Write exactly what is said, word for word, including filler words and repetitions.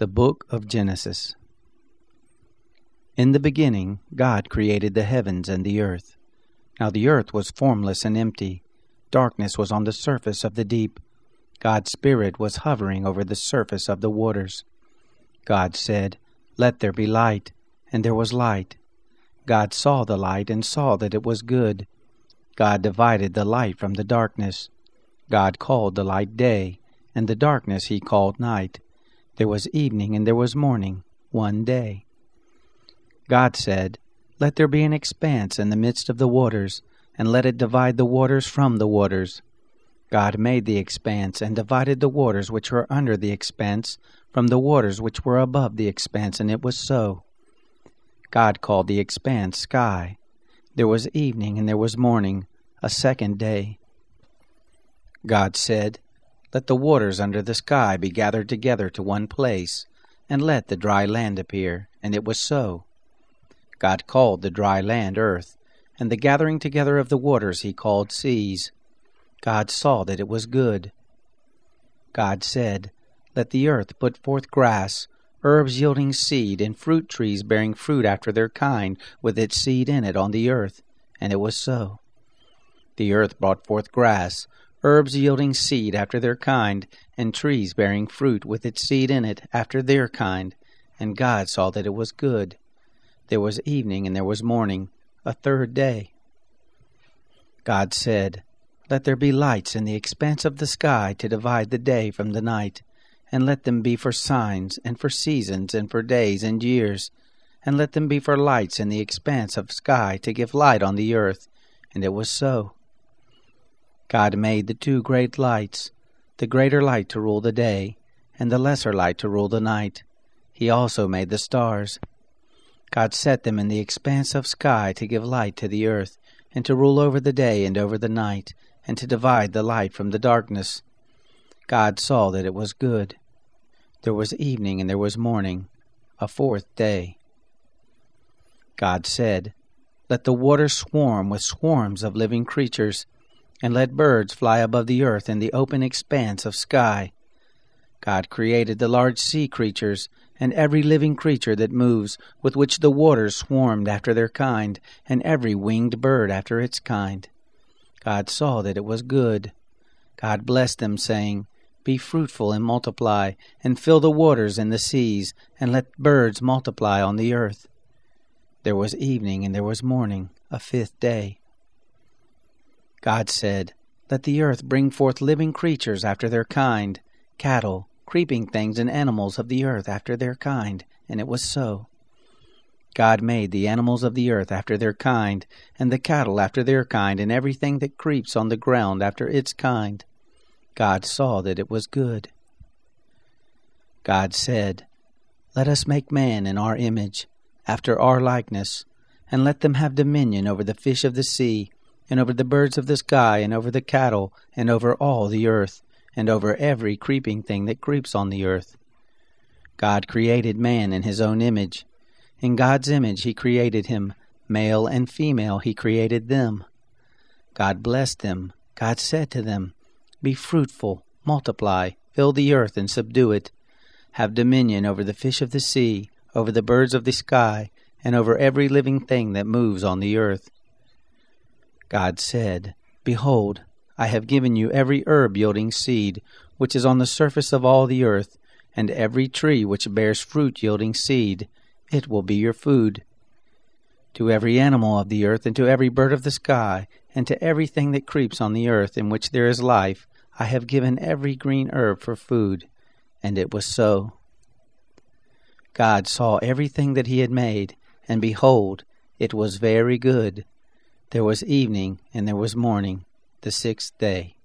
The Book of Genesis. In the beginning, God created the heavens and the earth. Now the earth was formless and empty. Darkness was on the surface of the deep. God's Spirit was hovering over the surface of the waters. God said, "Let there be light," and there was light. God saw the light and saw that it was good. God divided the light from the darkness. God called the light day, and the darkness he called night. There was evening and there was morning, one day. God said, "Let there be an expanse in the midst of the waters, and let it divide the waters from the waters." God made the expanse, and divided the waters which were under the expanse from the waters which were above the expanse, and it was so. God called the expanse sky. There was evening and there was morning, a second day. God said, "Let the waters under the sky be gathered together to one place, and let the dry land appear," and it was so. God called the dry land earth, and the gathering together of the waters he called seas. God saw that it was good. God said, "Let the earth put forth grass, herbs yielding seed, and fruit trees bearing fruit after their kind, with its seed in it on the earth," and it was so. The earth brought forth grass, herbs yielding seed after their kind, and trees bearing fruit with its seed in it after their kind. And God saw that it was good. There was evening and there was morning, a third day. God said, "Let there be lights in the expanse of the sky to divide the day from the night, and let them be for signs, and for seasons, and for days and years, and let them be for lights in the expanse of sky to give light on the earth." And it was so. God made the two great lights, the greater light to rule the day, and the lesser light to rule the night. He also made the stars. God set them in the expanse of sky to give light to the earth, and to rule over the day and over the night, and to divide the light from the darkness. God saw that it was good. There was evening and there was morning, a fourth day. God said, "Let the waters swarm with swarms of living creatures, and let birds fly above the earth in the open expanse of sky." God created the large sea creatures, and every living creature that moves, with which the waters swarmed after their kind, and every winged bird after its kind. God saw that it was good. God blessed them, saying, "Be fruitful and multiply, and fill the waters and the seas, and let birds multiply on the earth." There was evening and there was morning, a fifth day. God said, "Let the earth bring forth living creatures after their kind, cattle, creeping things, and animals of the earth after their kind," and it was so. God made the animals of the earth after their kind, and the cattle after their kind, and everything that creeps on the ground after its kind. God saw that it was good. God said, "Let us make man in our image, after our likeness, and let them have dominion over the fish of the sea, and over the birds of the sky, and over the cattle, and over all the earth, and over every creeping thing that creeps on the earth." God created man in his own image. In God's image he created him, male and female he created them. God blessed them. God said to them, "Be fruitful, multiply, fill the earth and subdue it. Have dominion over the fish of the sea, over the birds of the sky, and over every living thing that moves on the earth." God said, "Behold, I have given you every herb yielding seed, which is on the surface of all the earth, and every tree which bears fruit yielding seed. It will be your food. To every animal of the earth, and to every bird of the sky, and to everything that creeps on the earth in which there is life, I have given every green herb for food." And it was so. God saw everything that he had made, and behold, it was very good. There was evening and there was morning, the sixth day.